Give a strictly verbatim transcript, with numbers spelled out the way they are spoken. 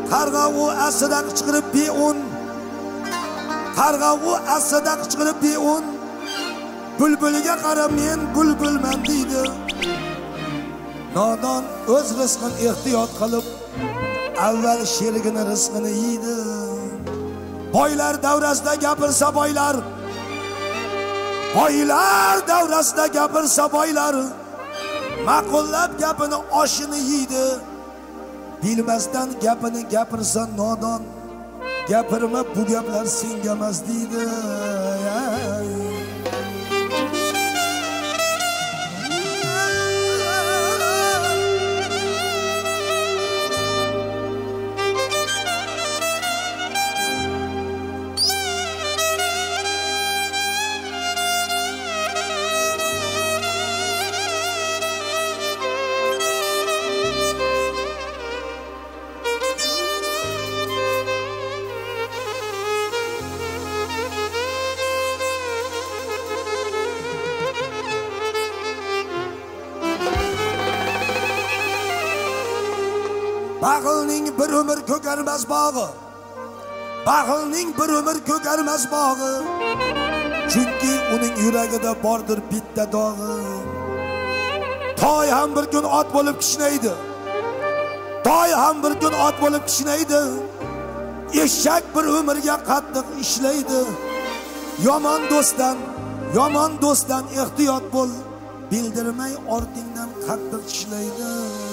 qarg'a u asida qichqirib beun, qarg'a u asida qichqirib beun, bulbulga qara men bulbulman deydi. Nodon o'z rizqini ehtiyot qilib, avval sherigini rizqini yeydi. Boylar davrasida gapirsa boylar, boylar davrasida gapirsa boylar, ma'qullab gapini oshini yeydi. Bilmasdan gapini gapirsa nodon, gapirma bu gaplar senga emas deydi. Baxilning bir umr ko'karmas bog'i, baxilning bir umr ko'karmas bog'i, chunki uning yuragida bordir bitta dog'i. Toy ham bir kun ot bo'lib kishnaydi, toy ham bir kun ot bo'lib kishnaydi, eshak bir umrga qattiq ishlaydi. Yomon do'stdan, yomon do'stdan ehtiyot bo'l, bildirmay ortingdan qattiq ishlaydi.